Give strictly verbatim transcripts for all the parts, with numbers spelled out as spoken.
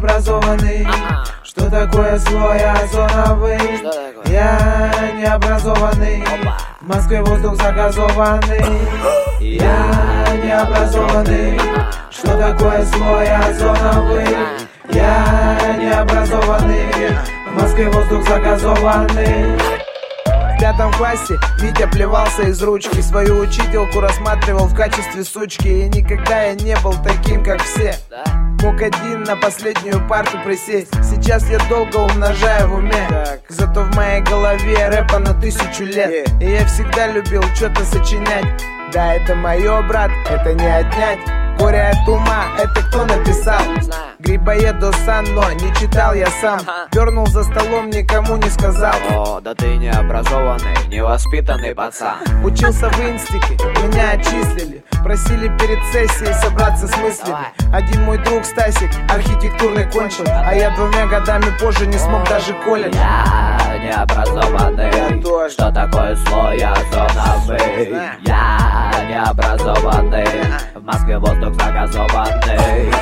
необразованный. Что такое слой озоновый? Я необразованный. В Москве воздух загазованный. Я необразованный. Что такое слой озоновый? Я необразованный. В Москве воздух загазованный. В пятом классе Витя плевался из ручки. Свою учительку рассматривал в качестве сучки. И никогда я не был таким, как все. Мог один на последнюю парту присесть. Сейчас я долго умножаю в уме. Зато в моей голове рэпа на тысячу лет. И я всегда любил что-то сочинять. Да, это мое, брат, это не отнять. Горе от ума, это кто написал? Грибоеду сан, но не читал я сам. Дернул за столом, никому не сказал. О, да ты необразованный, невоспитанный пацан. Учился в инстике, меня отчислили. Просили перед сессией собраться с мыслями. Один мой друг Стасик архитектурный кончил, а я двумя годами позже не смог даже колледж. Я необразованный. Я Что такое слой озоновый? Я необразованный. В Москве воздух загазованный.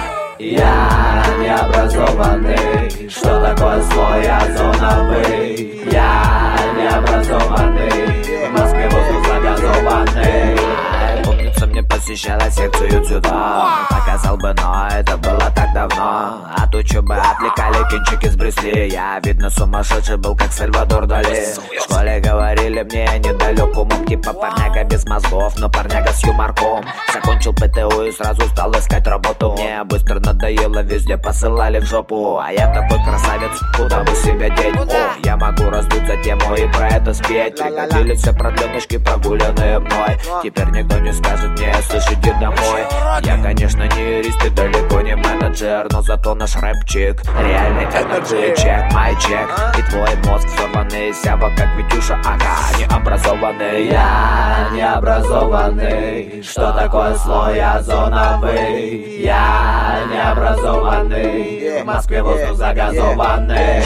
Я необразованный. Что такое слой озоновый? Я необразованный. В Москве воздух загазованный. Помнится, мне посещала секцию дзюдо. Показал бы, но это было так давно. От учебы отвлекали кинчики с Брюсли. Я, видно, сумасшедший был, как Сальвадор Дали. В школе говорили мне, я недалек умом. Типа парняга без мозгов, но парняга с юморком. Закончил ПТУ и сразу стал искать работу. Мне быстро надоело, везде посылали в жопу. А я такой красавец, куда бы себя деть? О, я могу раздуть за тему и про это спеть. Пригодились все продленышки, прогуленные мной. Теперь никто не скажет мне, слышь, иди домой. Я, конечно, не юрист и далеко не менеджер, но зато наш рэпчик реальный энерджи. Чек, май чек. И твой мозг сорванный, сява, как Витюша, ага, необразованный. Я необразованный. Что такое слой озоновый? Я необразованный. В Москве воздух загазованный.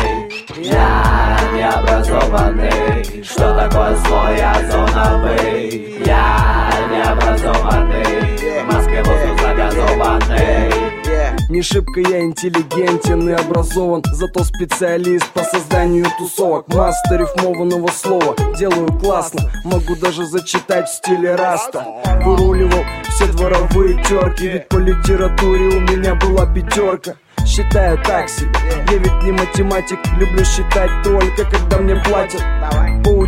Я необразованный. Что такое слой озоновый? Я необразованный. В Москве воздух загазованный. Не шибко я интеллигентен и образован, зато специалист по созданию тусовок. Мастер рифмованного слова, делаю классно. Могу даже зачитать в стиле раста. Выруливал все дворовые терки, ведь по литературе у меня была пятерка. Считаю так себе, я ведь не математик. Люблю считать только, когда мне платят.